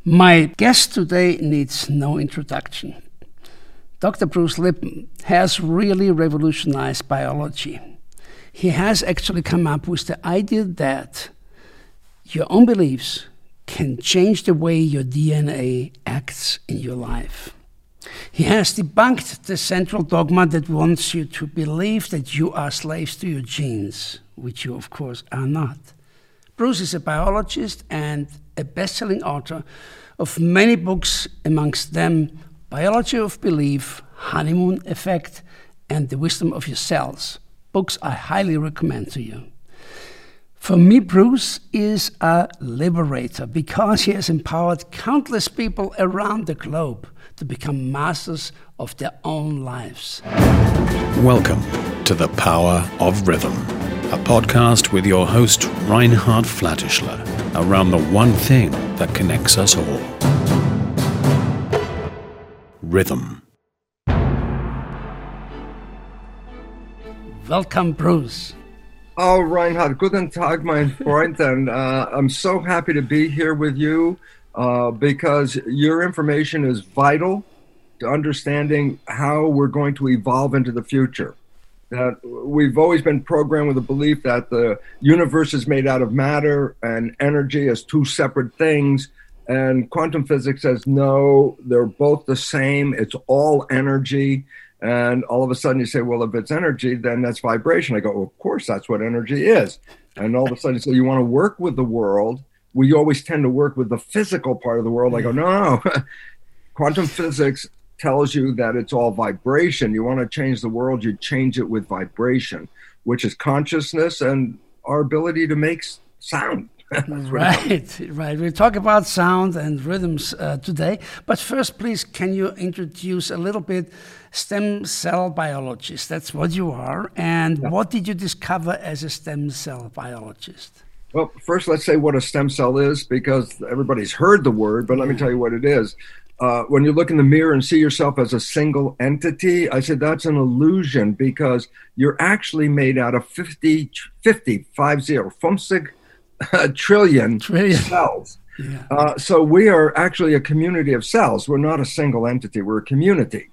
My guest today needs no introduction. Dr. Bruce Lipton has really revolutionized biology. He has actually come up with the idea that your own beliefs can change the way your DNA acts in your life. He has debunked the central dogma that wants you to believe that you are slaves to your genes, which you of course are not. Bruce is a biologist and a best-selling author of many books, amongst them Biology of Belief, Honeymoon Effect, and The Wisdom of Your Cells. Books I highly recommend to you. For me, Bruce is a liberator because he has empowered countless people around the globe to become masters of their own lives. Welcome to The Power of Rhythm, a podcast with your host, Reinhard Flatischler, around the one thing that connects us all. Rhythm. Welcome, Bruce. Oh, Reinhard, guten Tag, mein Freund. And I'm so happy to be here with you because your information is vital to understanding how we're going to evolve into the future. That we've always been programmed with the belief that the universe is made out of matter and energy as two separate things. And quantum physics says, no, they're both the same. It's all energy. And all of a sudden you say, well, if it's energy, then that's vibration. I go, well, of course, that's what energy is. And all of a sudden you say, you want to work with the world. We always tend to work with the physical part of the world. I go, no. Quantum physics tells you that it's all vibration. You want to change the world, you change it with vibration, which is consciousness and our ability to make sound. Right. We'll talk about sound and rhythms today. But first, please, can you introduce a little bit stem cell biologist? That's what you are. And what did you discover as a stem cell biologist? Well, first, let's say what a stem cell is, because everybody's heard the word, but let me tell you what it is. When you look in the mirror and see yourself as a single entity, I said that's an illusion because you're actually made out of 50 trillion cells. Yeah. So we are actually a community of cells. We're not a single entity. We're a community.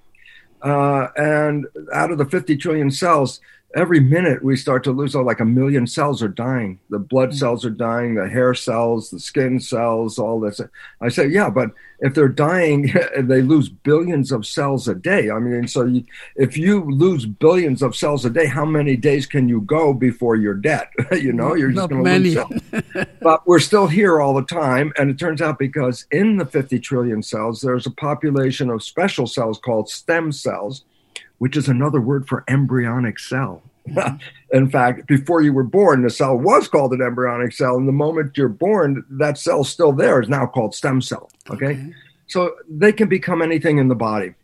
And out of the 50 trillion cells, every minute we start to lose, like 1 million cells are dying. The blood cells are dying, the hair cells, the skin cells, all this. I say, yeah, but if they're dying, they lose billions of cells a day. I mean, so if you lose billions of cells a day, how many days can you go before you're dead? You're just going to lose cells. But we're still here all the time. And it turns out because in the 50 trillion cells, there's a population of special cells called stem cells, which is another word for embryonic cell. Mm-hmm. In fact, before you were born, the cell was called an embryonic cell. And the moment you're born, that cell's still there, is now called stem cell. Okay? So they can become anything in the body.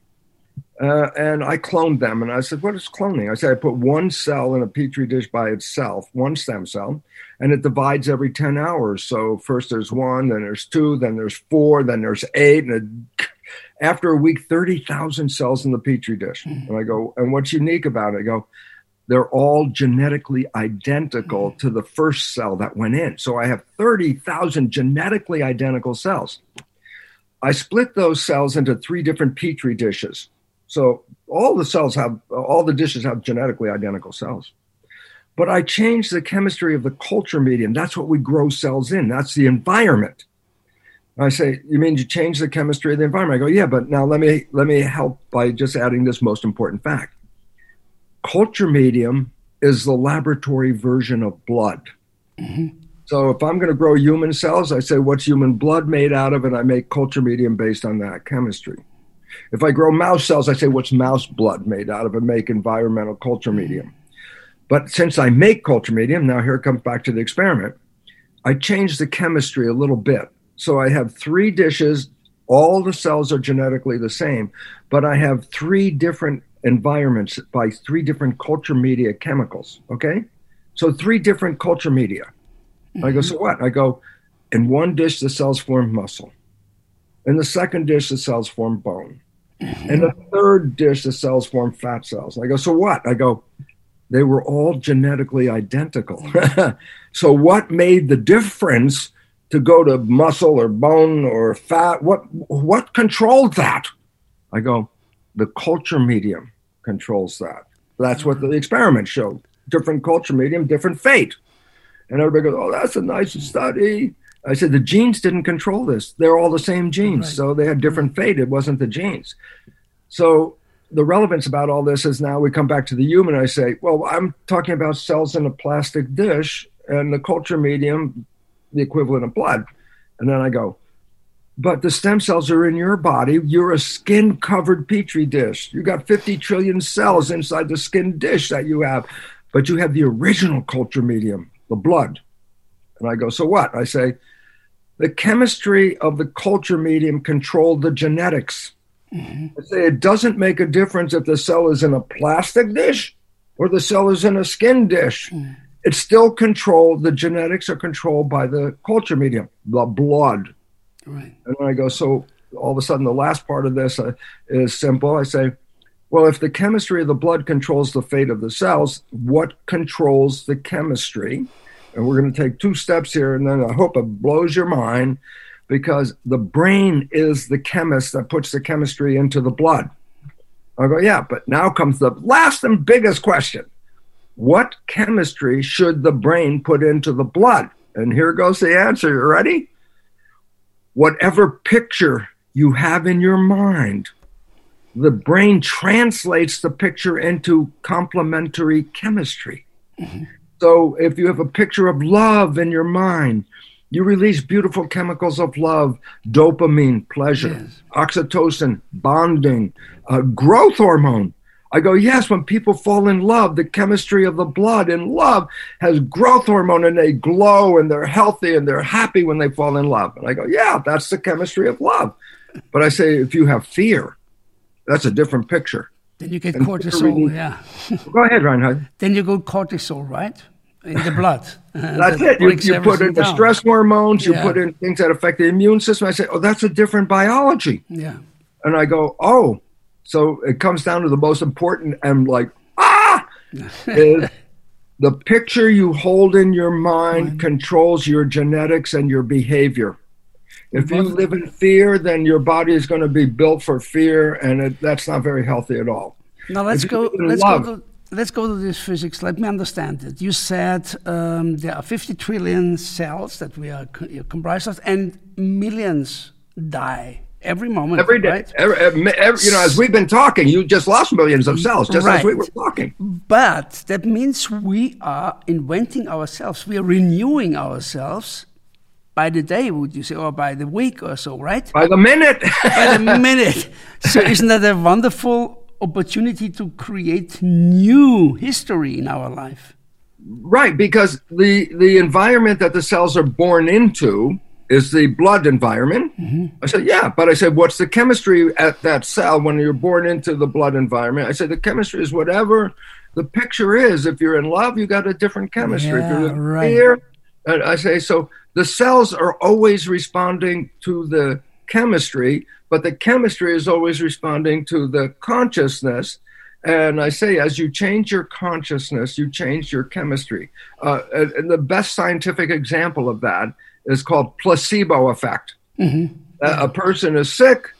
And I cloned them. And I said, what is cloning? I said, I put one cell in a petri dish by itself, one stem cell, and it divides every 10 hours. So first there's 1, then there's 2, then there's 4, then there's 8, and after a week, 30,000 cells in the petri dish. And I go, and what's unique about it? I go, they're all genetically identical to the first cell that went in. So I have 30,000 genetically identical cells. I split those cells into 3 different petri dishes. So all the dishes have genetically identical cells. But I changed the chemistry of the culture medium. That's what we grow cells in. That's the environment. I say, you mean you change the chemistry of the environment? I go, yeah, but now let me help by just adding this most important fact. Culture medium is the laboratory version of blood. Mm-hmm. So if I'm going to grow human cells, I say, what's human blood made out of? And I make culture medium based on that chemistry. If I grow mouse cells, I say, what's mouse blood made out of? And make environmental culture medium. But since I make culture medium, now here it comes back to the experiment, I change the chemistry a little bit. So I have 3 dishes, all the cells are genetically the same, but I have 3 different environments by 3 different culture media chemicals, okay? So 3 different culture media. Mm-hmm. I go, so what? I go, in one dish, the cells form muscle. In the second dish, the cells form bone. Mm-hmm. In the third dish, the cells form fat cells. I go, so what? I go, they were all genetically identical. So what made the difference to go to muscle or bone or fat? What controlled that? I go, the culture medium controls that. That's what the experiment showed. Different culture medium, different fate. And everybody goes, oh, that's a nice study. I said, the genes didn't control this. They're all the same genes. Right. So they had different fate. It wasn't the genes. So the relevance about all this is now we come back to the human. I say, well, I'm talking about cells in a plastic dish and the culture medium, the equivalent of blood. And then I go, but the stem cells are in your body. You're a skin-covered petri dish. You got 50 trillion cells inside the skin dish that you have, but you have the original culture medium, the blood. And I go, so what? I say, the chemistry of the culture medium controlled the genetics. Mm-hmm. I say, it doesn't make a difference if the cell is in a plastic dish or the cell is in a skin dish. Mm. It's still controlled. The genetics are controlled by the culture medium, the blood. Right. And then I go, so all of a sudden the last part of this is simple. I say, well, if the chemistry of the blood controls the fate of the cells, what controls the chemistry? And we're going to take 2 steps here, and then I hope it blows your mind, because the brain is the chemist that puts the chemistry into the blood. I go, yeah, but now comes the last and biggest question. What chemistry should the brain put into the blood? And here goes the answer. You ready? Whatever picture you have in your mind, the brain translates the picture into complementary chemistry. Mm-hmm. So if you have a picture of love in your mind, you release beautiful chemicals of love, dopamine, pleasure, yes, oxytocin, bonding, growth hormone. I go, yes, when people fall in love, the chemistry of the blood in love has growth hormone, and they glow and they're healthy and they're happy when they fall in love. And I go, yeah, that's the chemistry of love. But I say, if you have fear, that's a different picture. Then you get cortisol, yeah. Go ahead, Reinhard. Then you go cortisol, right? In the blood. That's it. You put in the stress hormones, you put in things that affect the immune system. I say, oh, that's a different biology. Yeah. And I go, oh. So it comes down to the most important, and is the picture you hold in your mind controls your genetics and your behavior. If you live in fear, then your body is going to be built for fear, and that's not very healthy at all. Now let's go to this physics. Let me understand it. You said there are 50 trillion cells that we are comprised of, and millions die every moment. Every day. Right? Every, as we've been talking, you just lost millions of cells just as we were talking. But that means we are inventing ourselves. We are renewing ourselves by the day, would you say, or by the week or so, right? By the minute. By the minute. So isn't that a wonderful opportunity to create new history in our life? Right, because the environment that the cells are born into is the blood environment. Mm-hmm. I said, yeah, but I said, what's the chemistry at that cell when you're born into the blood environment? I said, the chemistry is whatever the picture is. If you're in love, you got a different chemistry. Yeah, if you're in right. fear, and I say, so the cells are always responding to the chemistry, but the chemistry is always responding to the consciousness. And I say, as you change your consciousness, you change your chemistry. And the best scientific example of that is called placebo effect. Mm-hmm. A person is sick.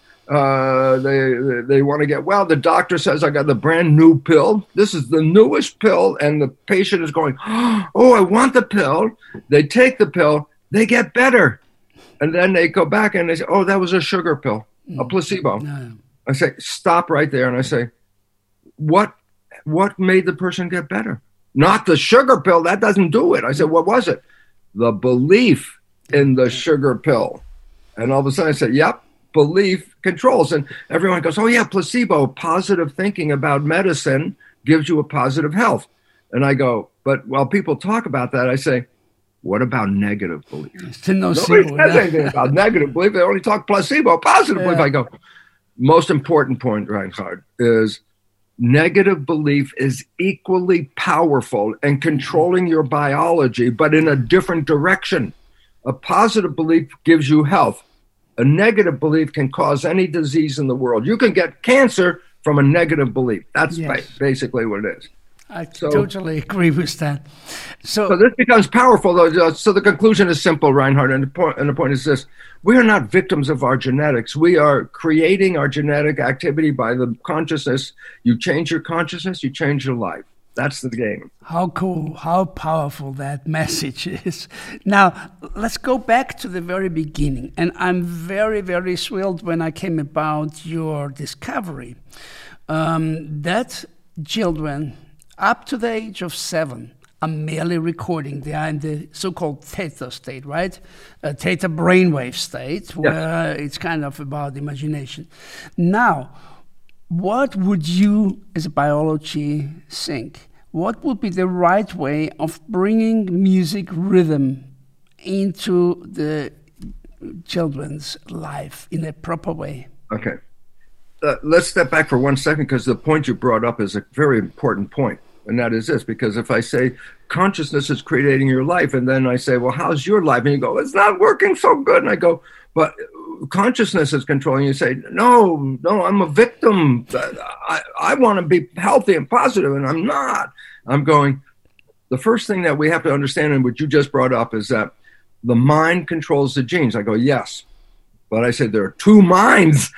They want to get well. The doctor says, I got the brand new pill. This is the newest pill. And the patient is going, oh, I want the pill. They take the pill. They get better. And then they go back and they say, oh, that was a sugar pill, a placebo. No. I say, stop right there. And I say, what made the person get better? Not the sugar pill. That doesn't do it. I said, what was it? The belief in the sugar pill. And all of a sudden I said, yep, belief controls. And everyone goes, oh yeah, placebo, positive thinking about medicine gives you a positive health. And I go, but while people talk about that, I say, what about negative belief? Nobody says anything about negative belief. They only talk placebo, positive belief. I go, most important point, Reinhard, is negative belief is equally powerful and controlling your biology, but in a different direction. A positive belief gives you health. A negative belief can cause any disease in the world. You can get cancer from a negative belief. That's basically what it is. I totally agree with that. So this becomes powerful, though. So the conclusion is simple, Reinhard, and the point is this. We are not victims of our genetics. We are creating our genetic activity by the consciousness. You change your consciousness, you change your life. That's the game. How cool, how powerful that message is. Now, let's go back to the very beginning. And I'm very, very thrilled when I came about your discovery that children up to the age of 7 are merely recording. They are in the so-called theta state, right? A theta brainwave state, where it's kind of about imagination. Now, what would you, as a biology, think? What would be the right way of bringing music rhythm into the children's life in a proper way? Okay. Let's step back for 1 second, because the point you brought up is a very important point. And that is this, because if I say consciousness is creating your life, and then I say, well, how's your life? And you go, it's not working so good. And I go, but consciousness is controlling. You say, no, I'm a victim. I want to be healthy and positive, and I'm not. I'm going, the first thing that we have to understand, and what you just brought up, is that the mind controls the genes. I go, yes. But I said there are two minds.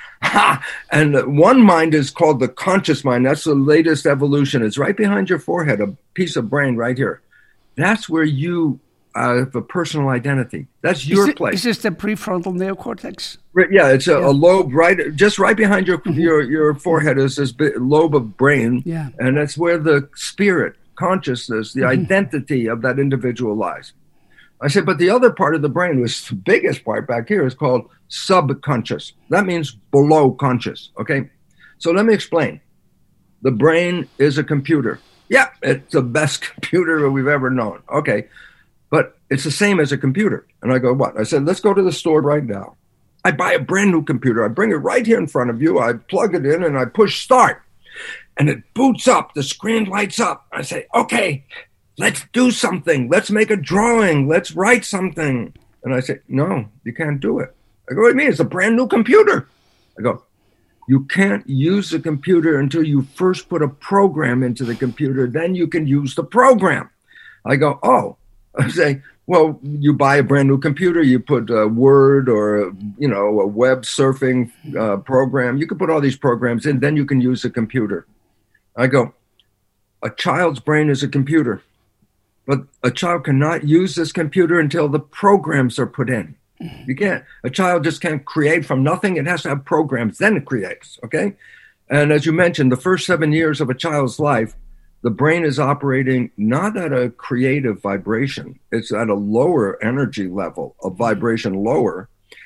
And one mind is called the conscious mind. That's the latest evolution. It's right behind your forehead, a piece of brain right here. That's where you have a personal identity. That's your place. Is this the prefrontal neocortex? Yeah, it's a lobe just right behind your forehead is this lobe of brain. Yeah. And that's where the spirit, consciousness, the identity of that individual lies. I said, but the other part of the brain, was the biggest part back here, is called subconscious. That means below conscious, okay? So let me explain. The brain is a computer. Yeah, it's the best computer we've ever known. Okay, but it's the same as a computer. And I go, what? I said, let's go to the store right now. I buy a brand new computer. I bring it right here in front of you. I plug it in and I push start. And it boots up. The screen lights up. I say, okay, let's do something. Let's make a drawing. Let's write something. And I say, no, you can't do it. I go, what do you mean? It's a brand new computer. I go, you can't use the computer until you first put a program into the computer. Then you can use the program. I go, oh. I say, well, you buy a brand new computer. You put a Word or, a web surfing program. You can put all these programs in. Then you can use the computer. I go, a child's brain is a computer. But a child cannot use this computer until the programs are put in. You can't. A child just can't create from nothing. It has to have programs, then it creates, okay? And as you mentioned, the first 7 years of a child's life, the brain is operating not at a creative vibration. It's at a lower energy level, a vibration lower.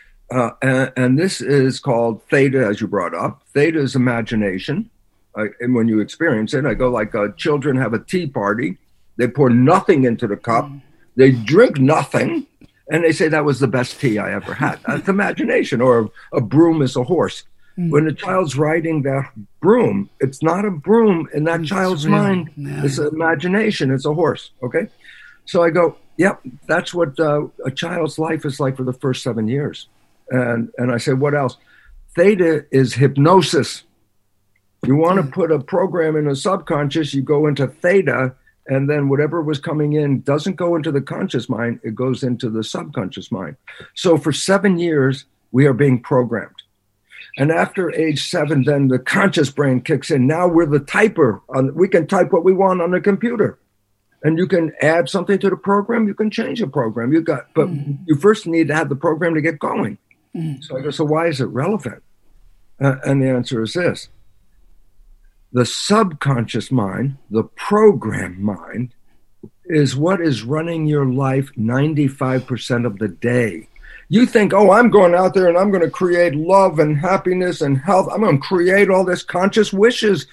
And this is called theta, as you brought up. Theta is imagination. And when you experience it, I go like children have a tea party. They pour nothing into the cup. They drink nothing. And they say that was the best tea I ever had. That's imagination. Or a broom is a horse. When a child's riding that broom, it's not a broom in that child's mind. Yeah. It's an imagination. It's a horse. Okay. So I go, yep, that's what a child's life is like for the first 7 years. And I say, what else? Theta is hypnosis. You want to put a program in a subconscious, you go into theta, and then whatever was coming in doesn't go into the conscious mind, it goes into the subconscious mind. So for 7 years, we are being programmed. And after age 7, then the conscious brain kicks in. Now we're the typer. We can type what we want on the computer. And you can add something to the program, you can change the program. But you first need to have the program to get going. So I go, so why is it relevant? And the answer is this. The subconscious mind, the program mind, is what is running your life 95% of the day. You think, oh, I'm going out there and I'm going to create love and happiness and health. I'm going to create all this conscious wishes,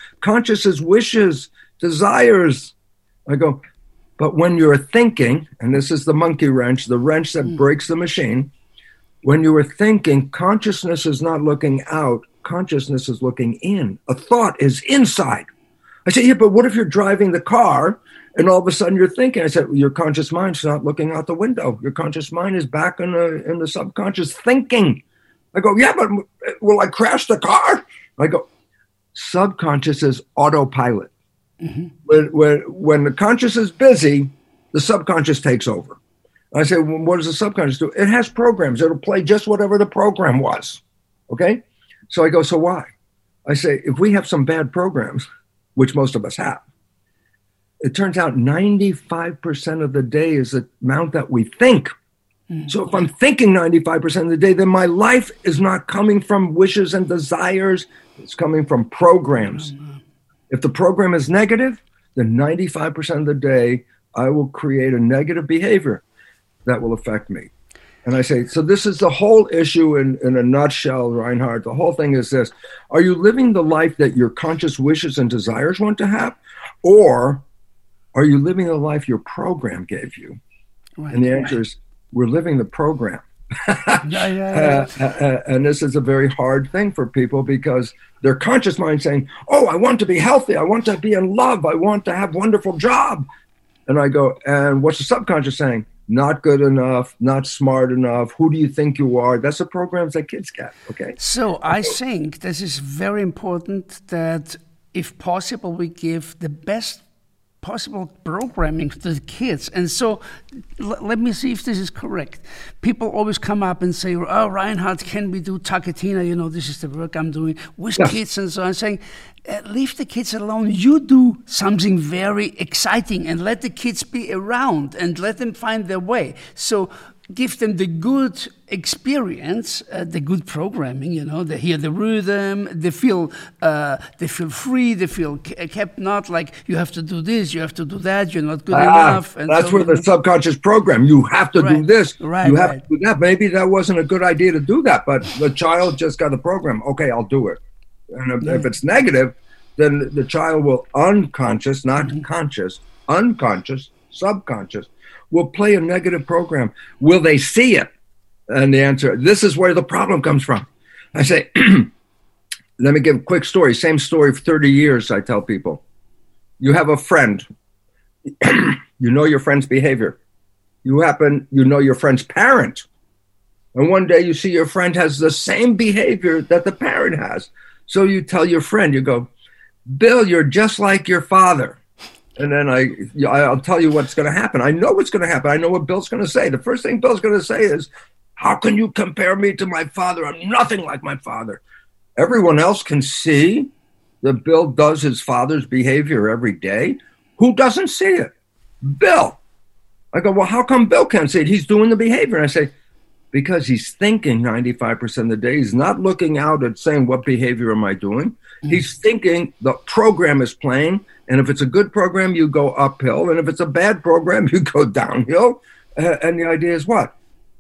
desires. I go, but when you're thinking, and this is the monkey wrench, the wrench that breaks the machine, when you are thinking, consciousness is not looking out, consciousness is looking in. A thought is inside. I say, yeah, but what if you're driving the car and all of a sudden you're thinking? I said, well, your conscious mind's not looking out the window. Your conscious mind is back in the subconscious thinking. I go, yeah, but will I crash the car? I go, subconscious is autopilot. When the conscious is busy, the subconscious takes over. I say, well, what does the subconscious do? It has programs. It'll play just whatever the program was. Okay? So I go, so why? I say, if we have some bad programs, which most of us have, it turns out 95% of the day is the amount that we think. So if I'm thinking 95% of the day, then my life is not coming from wishes and desires. It's coming from programs. If the program is negative, then 95% of the day, I will create a negative behavior that will affect me. And I say, so this is the whole issue in a nutshell, Reinhard. The whole thing is this. Are you living the life that your conscious wishes and desires want to have? Or are you living the life your program gave you? Right, and the answer is, we're living the program. And this is a very hard thing for people because their conscious mind saying, oh, I want to be healthy. I want to be in love. I want to have a wonderful job. And I go, and what's the subconscious saying? Not good enough, not smart enough. Who do you think you are? That's the programs that kids get, okay? So I think this is very important that if possible, we give the best possible programming to the kids. And so let me see if this is correct. People always come up and say, oh, Reinhard, can we do Taketina? This is the work I'm doing with kids and so on. I'm saying, leave the kids alone. You do something very exciting and let the kids be around and let them find their way. So give them the good experience, the good programming, they hear the rhythm, they feel free, they feel kept, not like you have to do this, you have to do that, you're not good enough. And that's where the subconscious program, you have to do this, you have to do that. Maybe that wasn't a good idea to do that, but the child just got the program. Okay, I'll do it. And if it's negative, then the child will unconscious, not conscious, unconscious, subconscious, will play a negative program. Will they see it? And the answer, this is where the problem comes from. I say, let me give a quick story. Same story for 30 years, I tell people. You have a friend. You know your friend's behavior. You know your friend's parent. And one day you see your friend has the same behavior that the parent has. So you tell your friend, you go, Bill, you're just like your father. And then I'll tell you what's going to happen. I know what's going to happen. I know what Bill's going to say. The first thing Bill's going to say is, how can you compare me to my father? I'm nothing like my father. Everyone else can see that Bill does his father's behavior every day. Who doesn't see it? Bill. I go, well, how come Bill can't see it? He's doing the behavior. And I say, because he's thinking 95% of the day. He's not looking out at saying, what behavior am I doing? He's thinking the program is playing. And if it's a good program, you go uphill. And if it's a bad program, you go downhill. And the idea is what?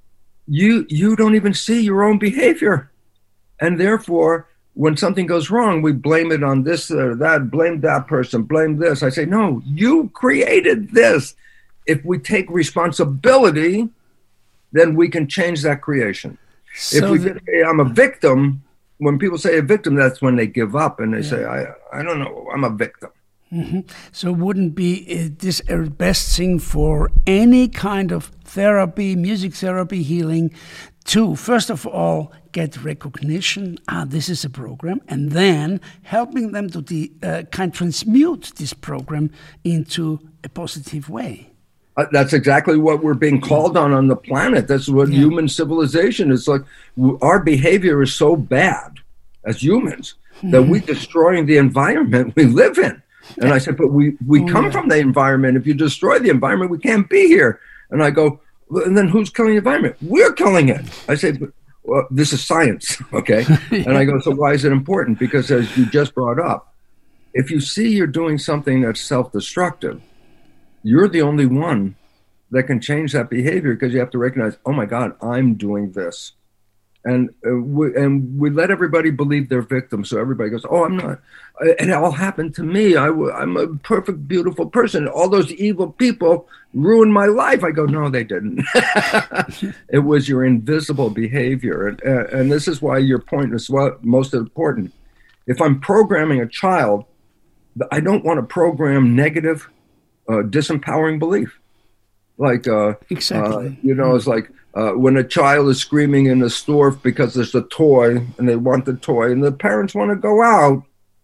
You don't even see your own behavior. And therefore, when something goes wrong, we blame it on this or that, blame that person, blame this. I say, no, you created this. If we take responsibility, then we can change that creation. So if we say, I'm a victim, when people say a victim, that's when they give up and they say, I don't know, I'm a victim. So wouldn't be this a best thing for any kind of therapy, music therapy, healing, to first of all get recognition, this is a program, and then helping them to transmute this program into a positive way. That's exactly what we're being called on the planet. That's what human civilization is like. Our behavior is so bad as humans that we're destroying the environment we live in. And I said, but we come from the environment. If you destroy the environment, we can't be here. And I go, well, and then who's killing the environment? We're killing it. I say, well, this is science, okay? And I go, so why is it important? Because as you just brought up, if you see you're doing something that's self-destructive, you're the only one that can change that behavior, because you have to recognize, oh my God, I'm doing this. And we let everybody believe they're victims. So everybody goes, oh, I'm not. And it all happened to me. I'm a perfect, beautiful person. All those evil people ruined my life. I go, no, they didn't. It was your invisible behavior. And this is why your point is most important. If I'm programming a child, I don't want to program negative, disempowering belief. Like, exactly. It's like, when a child is screaming in the store because there's a toy and they want the toy and the parents want to go out,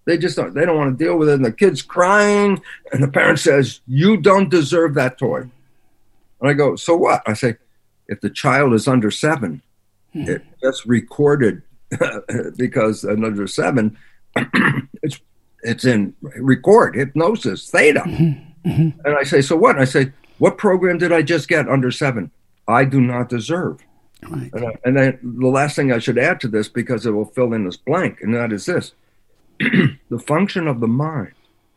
They just don't. They don't want to deal with it. And the kid's crying, and the parent says, "You don't deserve that toy." And I go, "So what?" I say, "If the child is under 7, it gets recorded because under 7, it's in record, hypnosis, theta." And I say, "So what?" And I say, "What program did I just get under 7? I do not deserve." Right. And then the last thing I should add to this, because it will fill in this blank, and that is this. The function of the mind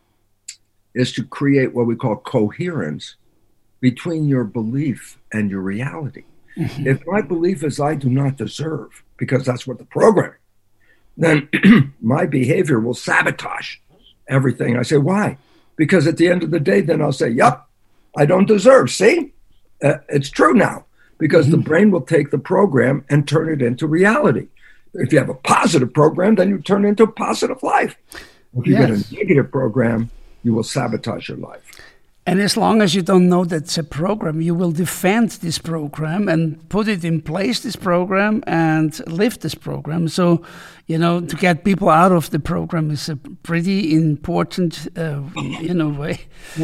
is to create what we call coherence between your belief and your reality. If my belief is I do not deserve, because that's what the program, then my behavior will sabotage everything. I say, why? Because at the end of the day, then I'll say, yep, I don't deserve. See, it's true now, because the brain will take the program and turn it into reality. If you have a positive program, then you turn it into a positive life. If you get a negative program, you will sabotage your life. And as long as you don't know that's a program, you will defend this program and put it in place, this program, and live this program. So, to get people out of the program is a pretty important, way.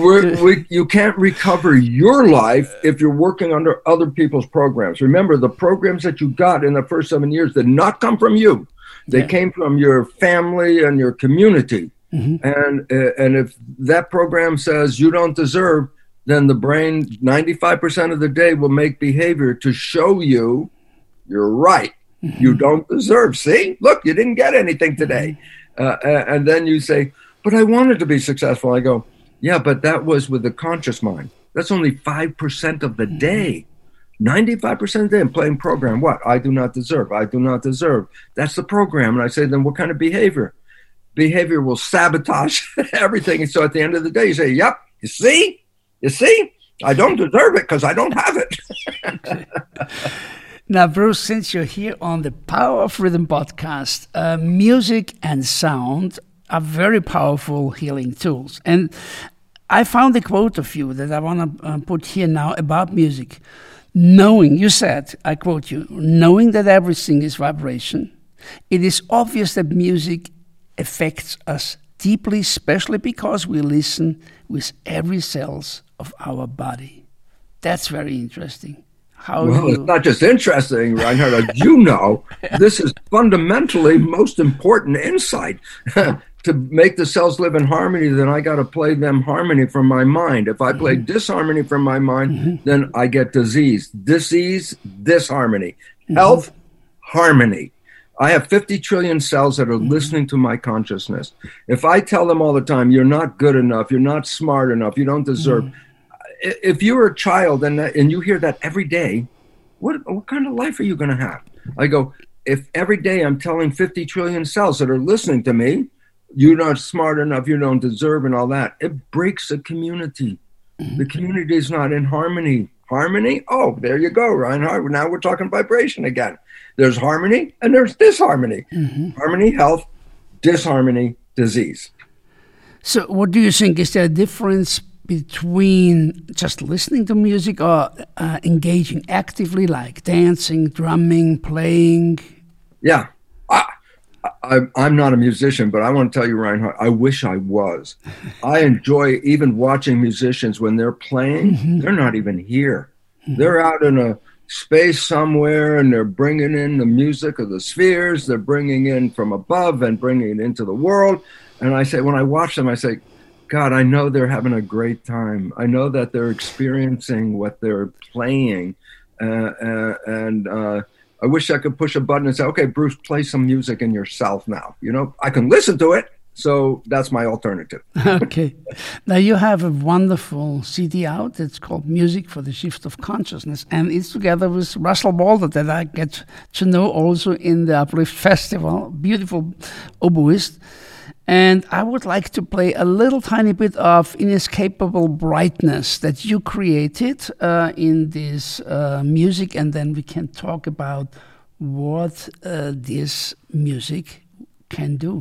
You can't recover your life if you're working under other people's programs. Remember, the programs that you got in the first 7 years did not come from you. They came from your family and your community. And if that program says you don't deserve, then the brain 95% of the day will make behavior to show you you're right. You don't deserve. See, look, you didn't get anything today. And then you say, but I wanted to be successful. I go, yeah, but that was with the conscious mind. That's only 5% of the day. 95% of the day I'm playing program. What? I do not deserve. I do not deserve. That's the program. And I say, then what kind of behavior? Behavior will sabotage everything. And so at the end of the day, you say, yep, you see, I don't deserve it because I don't have it. Now, Bruce, since you're here on the Power of Rhythm podcast, music and sound are very powerful healing tools. And I found a quote of you that I want to put here now about music. You said, I quote you, knowing that everything is vibration, it is obvious that music affects us deeply, especially because we listen with every cells of our body. That's very interesting. It's not just interesting, Reinhard. As you know, this is fundamentally most important insight. To make the cells live in harmony, then I got to play them harmony from my mind. If I play disharmony from my mind, then I get disease. Disease, disharmony. Health, harmony. I have 50 trillion cells that are listening to my consciousness. If I tell them all the time, you're not good enough, you're not smart enough, you don't deserve. If you're a child and you hear that every day, what kind of life are you going to have? I go, if every day I'm telling 50 trillion cells that are listening to me, you're not smart enough, you don't deserve, and all that, it breaks the community. The community is not in harmony. Harmony? Oh, there you go, Reinhard. Now we're talking vibration again. There's harmony and there's disharmony. Harmony, health, disharmony, disease. So what do you think? Is there a difference between just listening to music or engaging actively, like dancing, drumming, playing? Yeah. I'm not a musician, but I want to tell you, Reinhard, I wish I was. I enjoy even watching musicians when they're playing. They're not even here. They're out in a space somewhere, and they're bringing in the music of the spheres. They're bringing in from above and bringing it into the world. And I say, when I watch them, I say, God, I know they're having a great time. I know that they're experiencing what they're playing. And I wish I could push a button and say, okay, Bruce, play some music in yourself now. I can listen to it. So that's my alternative. Okay. Now you have a wonderful CD out. It's called Music for the Shift of Consciousness. And it's together with Russell Balder that I get to know also in the Uplift Festival. Beautiful oboist. And I would like to play a little tiny bit of Inescapable Brightness that you created in this music. And then we can talk about what this music can do.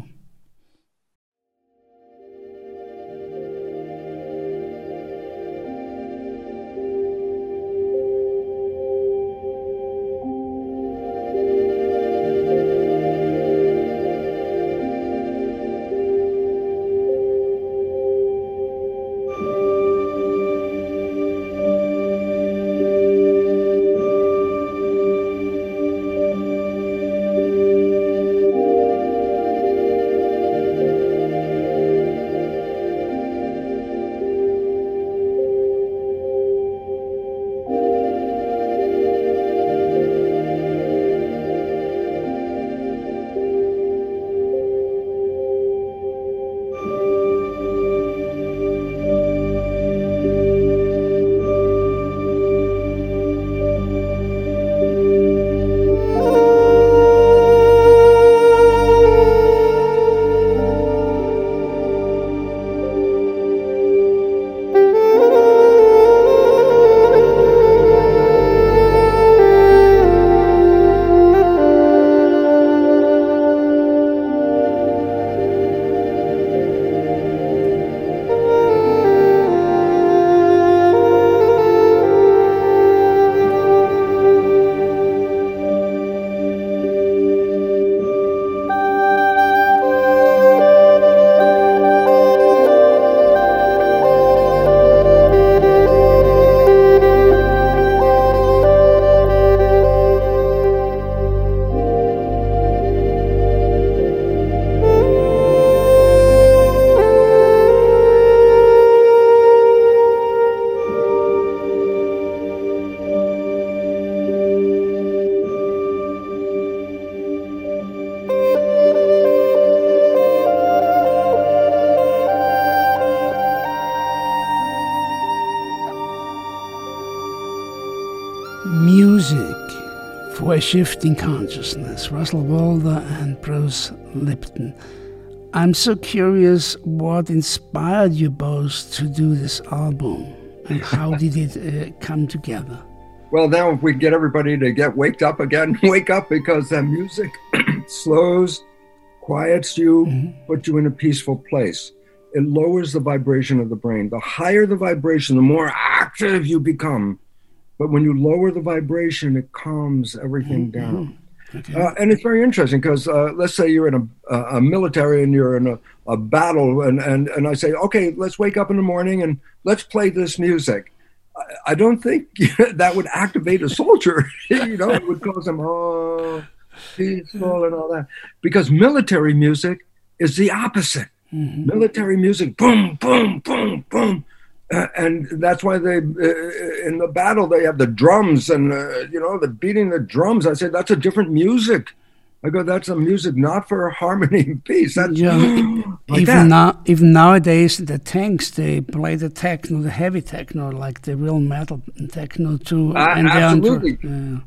We're Shifting Consciousness, Russell Walder and Bruce Lipton. I'm so curious what inspired you both to do this album, and how did it come together? Well, now if we get everybody to get waked up again, wake up, because that music slows, quiets you, puts you in a peaceful place. It lowers the vibration of the brain. The higher the vibration, the more active you become. But when you lower the vibration, it calms everything down. Okay. And it's very interesting because let's say you're in a military and you're in a battle, and I say, okay, let's wake up in the morning and let's play this music. I don't think that would activate a soldier. It would cause them, peaceful and all that. Because military music is the opposite. Military music, boom, boom, boom, boom. And that's why they, in the battle, they have the drums and, the beating the drums. I say, that's a different music. I go, that's a music not for harmony and peace. That's even nowadays, the tanks, they play the techno, the heavy techno, like the real metal techno too. Absolutely. And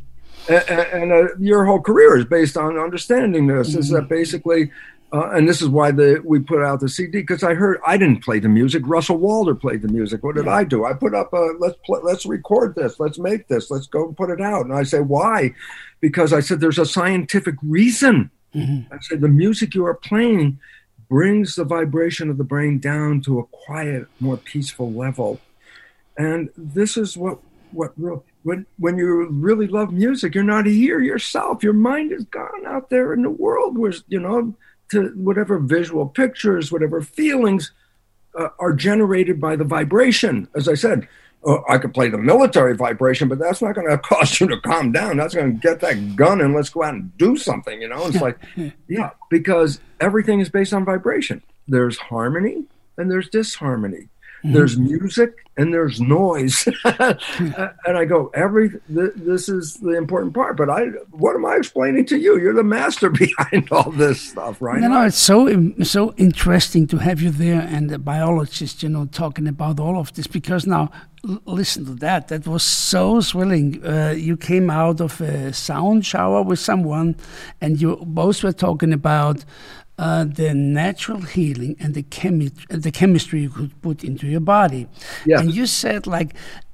your whole career is based on understanding this. Is that basically... and this is why we put out the CD, because I didn't play the music. Russell Walder played the music. What did I do? I put up let's record this. Let's make this. Let's go put it out. And I say, why? Because I said, there's a scientific reason. I said, the music you are playing brings the vibration of the brain down to a quiet, more peaceful level. And this is when you really love music, you're not here yourself. Your mind is gone out there in the world where, to whatever visual pictures, whatever feelings are generated by the vibration. As I said, I could play the military vibration, but that's not going to cause you to calm down. That's going to get that gun and let's go out and do something, It's like, because everything is based on vibration. There's harmony and there's disharmony. There's music and there's noise. And I go, this is the important part. But what am I explaining to you? You're the master behind all this stuff, right? No, it's so interesting to have you there and the biologist, talking about all of this. Because now, listen to that. That was so thrilling. You came out of a sound shower with someone, and you both were talking about the natural healing and the chemistry you could put into your body. Yes. And you said like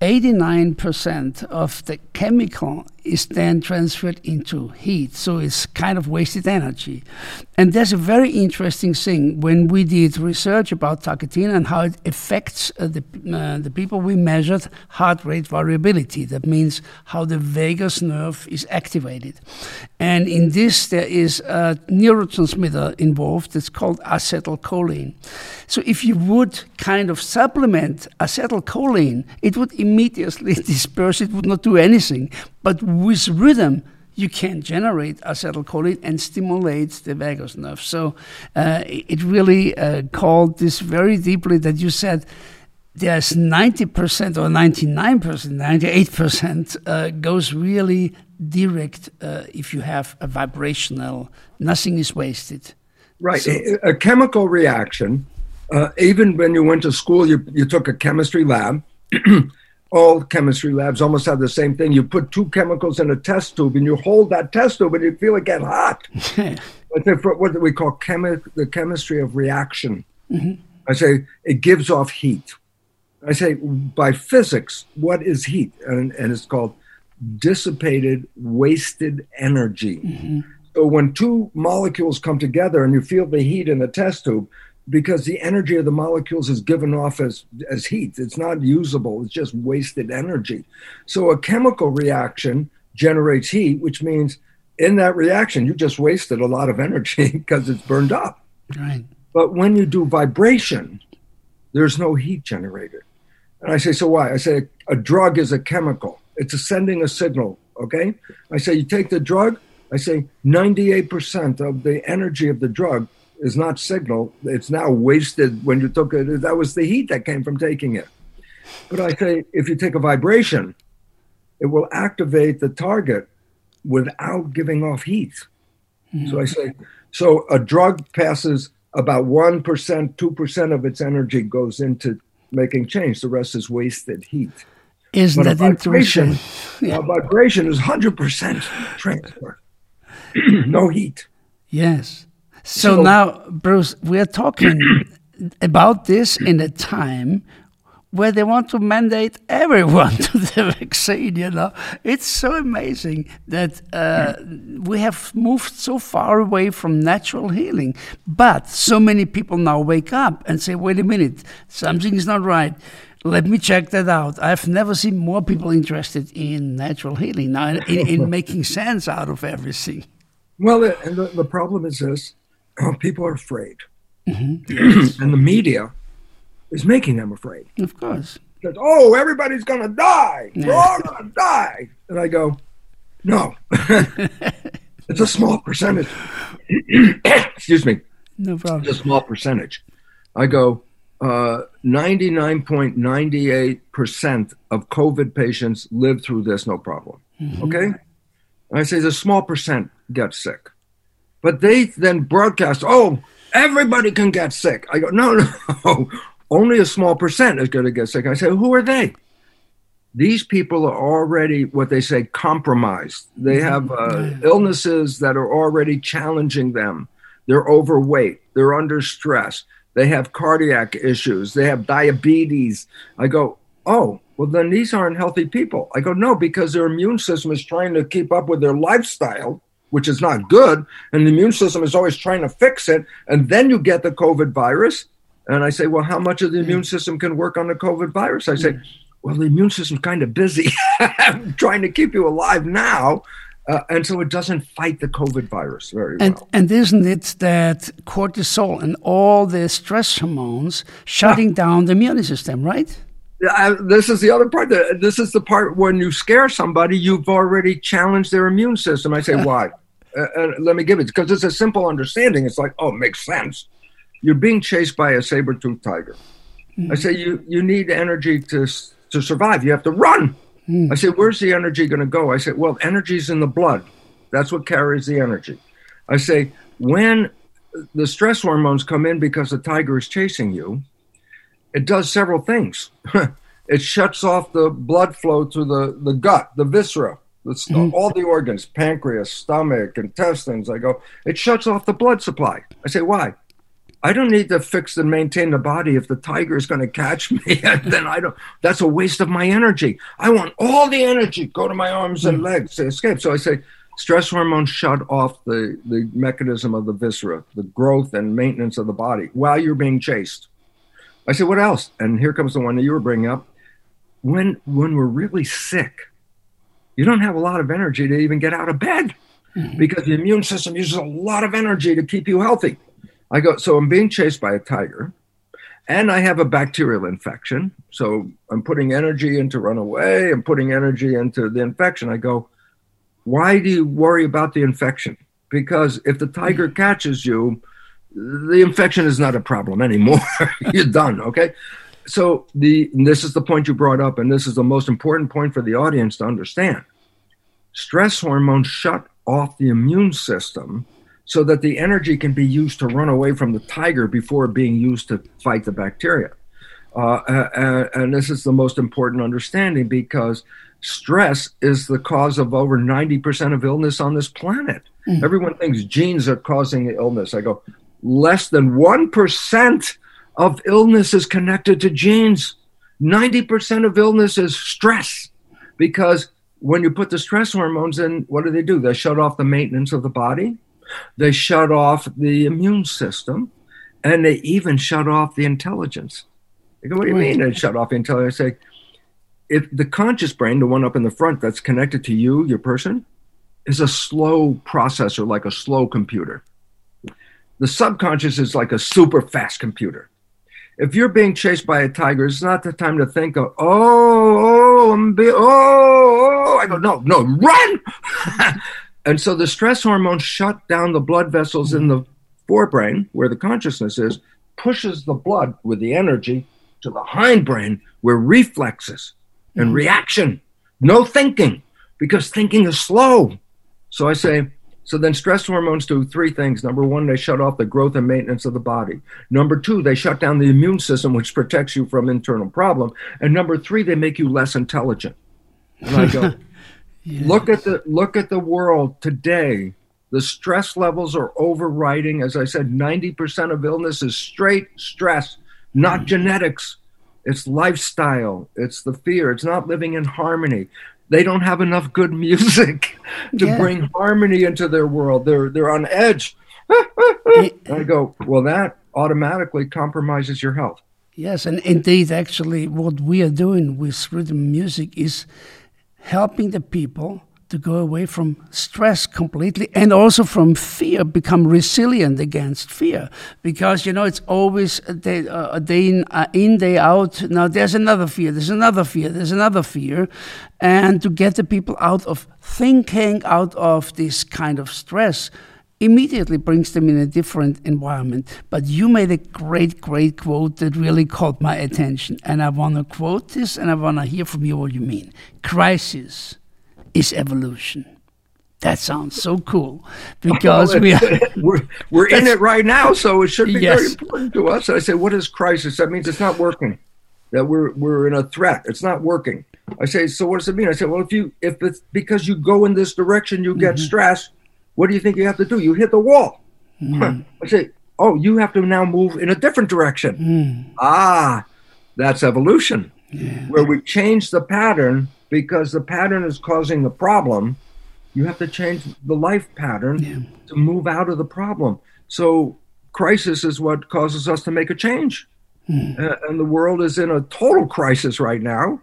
89% of the chemical is then transferred into heat. So it's kind of wasted energy. And there's a very interesting thing. When we did research about Taketina and how it affects the people, we measured heart rate variability. That means how the vagus nerve is activated. And in this, there is a neurotransmitter involved. It's called acetylcholine. So if you would kind of supplement acetylcholine, it would immediately disperse. It would not do anything. But with rhythm, you can generate acetylcholine and stimulate the vagus nerve. So it really called this very deeply that you said there's 90% or 99%, 98% goes really direct if you have a vibrational, nothing is wasted. Right. So, a chemical reaction, even when you went to school, you took a chemistry lab. All chemistry labs almost have the same thing. You put two chemicals in a test tube and you hold that test tube and you feel it get hot. What do we call the chemistry of reaction? I say it gives off heat. I say by physics, what is heat? And it's called dissipated, wasted energy. So when two molecules come together and you feel the heat in the test tube, because the energy of the molecules is given off as heat. It's not usable. It's just wasted energy. So a chemical reaction generates heat, which means in that reaction, you just wasted a lot of energy because it's burned up. Right. But when you do vibration, there's no heat generated. And I say, so why? I say a drug is a chemical. It's sending a signal, okay? I say you take the drug, I say 98% of the energy of the drug is not signal. It's now wasted when you took it. That was the heat that came from taking it. But I say, if you take a vibration, it will activate the target without giving off heat. So I say, so a drug passes about 1%, 2% of its energy goes into making change. The rest is wasted heat. Isn't that interesting? Vibration is 100% transfer. No heat. Yes. So now, Bruce, we are talking about this in a time where they want to mandate everyone to the vaccine, It's so amazing that we have moved so far away from natural healing. But so many people now wake up and say, wait a minute, something is not right. Let me check that out. I've never seen more people interested in natural healing now, in making sense out of everything. Well, the problem is this. People are afraid. Mm-hmm. And the media is making them afraid. Of course. Because, everybody's going to die. We're all going to die. And I go, no. It's a small percentage. Excuse me. No problem. It's a small percentage. I go, 99.98% of COVID patients live through this no problem. Mm-hmm. Okay? And I say the small percent get sick. But they then broadcast, everybody can get sick. I go, no. Only a small percent is going to get sick. I say, who are they? These people are already, what they say, compromised. They have illnesses that are already challenging them. They're overweight. They're under stress. They have cardiac issues. They have diabetes. I go, well, then these aren't healthy people. I go, no, because their immune system is trying to keep up with their lifestyle, which is not good. And the immune system is always trying to fix it. And then you get the COVID virus. And I say, well, how much of the immune system can work on the COVID virus? I say, well, the immune system's kind of busy trying to keep you alive now. And so it doesn't fight the COVID virus very well. And isn't it that cortisol and all the stress hormones shutting down the immune system, right? This is the other part. This is the part when you scare somebody, you've already challenged their immune system. I say, why? Let me give it, because it's a simple understanding. It's like, it makes sense. You're being chased by a saber-toothed tiger. Mm. I say, you need energy to survive. You have to run. Mm. I say, where's the energy going to go? I say, well, energy's in the blood. That's what carries the energy. I say, when the stress hormones come in because the tiger is chasing you, it does several things. It shuts off the blood flow to the gut, the viscera, all the organs, pancreas, stomach, intestines. I go, it shuts off the blood supply. I say, why? I don't need to fix and maintain the body if the tiger is going to catch me. And then that's a waste of my energy. I want all the energy go to my arms and legs to escape. So I say, stress hormones shut off the mechanism of the viscera, the growth and maintenance of the body while you're being chased. I said, what else? And here comes the one that you were bringing up. When we're really sick, you don't have a lot of energy to even get out of bed because the immune system uses a lot of energy to keep you healthy. I go, so I'm being chased by a tiger and I have a bacterial infection. So I'm putting energy into run away. I'm putting energy into the infection. I go, why do you worry about the infection? Because if the tiger catches you, the infection is not a problem anymore. You're done, okay? So this is the point you brought up, and this is the most important point for the audience to understand. Stress hormones shut off the immune system so that the energy can be used to run away from the tiger before being used to fight the bacteria. And this is the most important understanding because stress is the cause of over 90% of illness on this planet. Mm. Everyone thinks genes are causing the illness. I go, less than 1% of illness is connected to genes. 90% of illness is stress because when you put the stress hormones in, what do? They shut off the maintenance of the body. They shut off the immune system, and they even shut off the intelligence. I go, what do you mean they shut off the intelligence? I say, if the conscious brain, the one up in the front that's connected to you, your person, is a slow processor, like a slow computer. The subconscious is like a super fast computer. If you're being chased by a tiger, it's not the time to think of, I go, no, run! And so the stress hormones shut down the blood vessels in the forebrain, where the consciousness is, pushes the blood with the energy to the hindbrain, where reflexes and reaction, no thinking, because thinking is slow. So I say, So then stress hormones do three things. Number one, they shut off the growth and maintenance of the body. Number two, they shut down the immune system, which protects you from internal problem. And number three, they make you less intelligent. And I go, yeah. look at the world today. The stress levels are overriding. As I said, 90% of illness is straight stress, not genetics. It's lifestyle. It's the fear. It's not living in harmony. They don't have enough good music to bring harmony into their world. They're on edge. I go, well, that automatically compromises your health. Yes, and indeed, actually, what we are doing with rhythm music is helping the people to go away from stress completely and also from fear, become resilient against fear. Because, it's always day in, day out. Now, there's another fear, there's another fear, there's another fear. And to get the people out of thinking, out of this kind of stress, immediately brings them in a different environment. But you made a great, great quote that really caught my attention. And I want to quote this, and I want to hear from you what you mean. Crisis is evolution. That sounds so cool, because we're in it right now, so it should be very important to us. I say, what is crisis? That means it's not working. That we're in a threat. It's not working. I say, so what does it mean? I say, well, if it's because you go in this direction, you get stressed. What do you think you have to do? You hit the wall. I say, oh, you have to now move in a different direction. That's evolution, where we change the pattern. Because the pattern is causing the problem, you have to change the life pattern to move out of the problem. So crisis is what causes us to make a change. And the world is in a total crisis right now.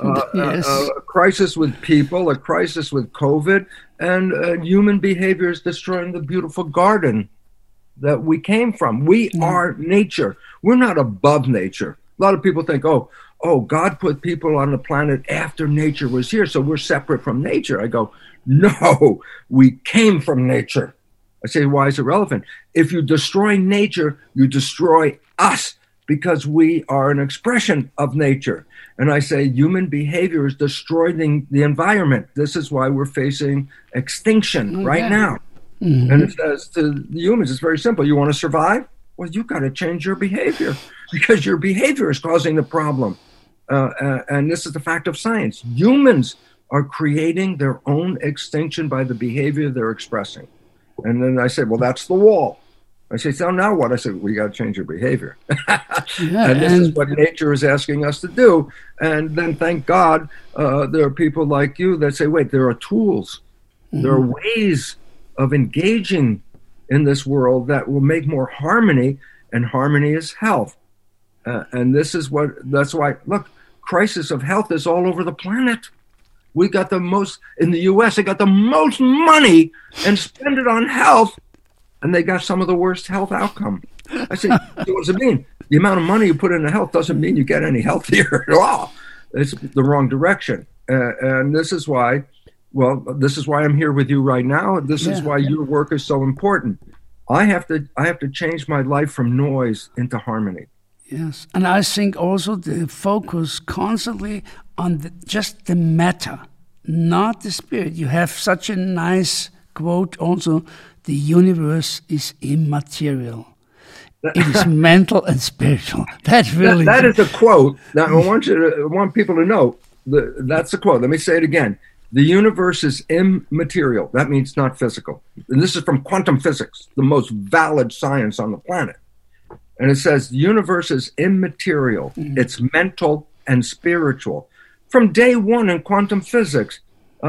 A crisis with people, a crisis with COVID, and human behavior is destroying the beautiful garden that we came from. We are nature. We're not above nature. A lot of people think, oh, God put people on the planet after nature was here, so we're separate from nature. I go, no, we came from nature. I say, why is it relevant? If you destroy nature, you destroy us, because we are an expression of nature. And I say, human behavior is destroying the environment. This is why we're facing extinction right now. And it says to the humans, it's very simple. You want to survive? Well, you got to change your behavior, because your behavior is causing the problem. And this is the fact of science. Humans are creating their own extinction by the behavior they're expressing. And then I said, well, that's the wall. I say, so now what? I said, we got to change your behavior. And this is what nature is asking us to do. And then, thank God, there are people like you that say, wait, there are tools. There are ways of engaging in this world that will make more harmony, and harmony is health. And that's why, look, crisis of health is all over the planet. We got the most, in the US, they got the most money and spend it on health, and they got some of the worst health outcome. I say, so what does it mean? The amount of money you put into health doesn't mean you get any healthier at all. It's the wrong direction. And this is why I'm here with you right now. This is why your work is so important. I have to change my life from noise into harmony. Yes, and I think also the focus constantly on just the matter, not the spirit. You have such a nice quote also, the universe is immaterial. It is mental and spiritual. That is a quote. Now, I want people to know, that's a quote. Let me say it again. The universe is immaterial. That means not physical. And this is from quantum physics, the most valid science on the planet. And it says the universe is immaterial. It's mental and spiritual. From day one in quantum physics,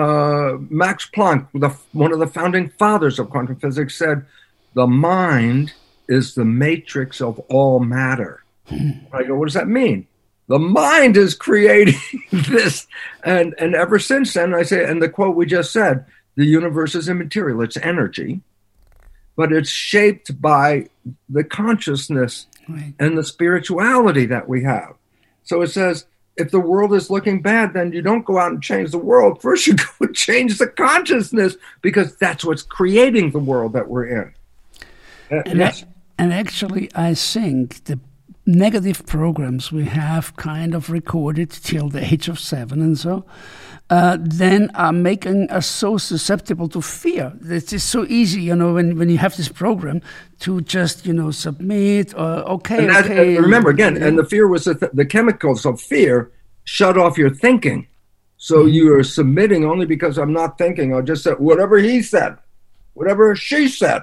Max Planck, one of the founding fathers of quantum physics, said, the mind is the matrix of all matter. I go, what does that mean? The mind is creating this. And ever since then, I say, and the quote we just said, the universe is immaterial. It's energy, but it's shaped by the consciousness and the spirituality that we have. So it says, if the world is looking bad, then you don't go out and change the world. First, you go and change the consciousness, because that's what's creating the world that we're in. And actually, I think the negative programs we have kind of recorded till the age of 7 and so, then are making us so susceptible to fear. It's just so easy, when you have this program to just, submit or okay. Remember again, and the fear was the chemicals of fear shut off your thinking. So you are submitting only because I'm not thinking. I'll just say whatever he said, whatever she said.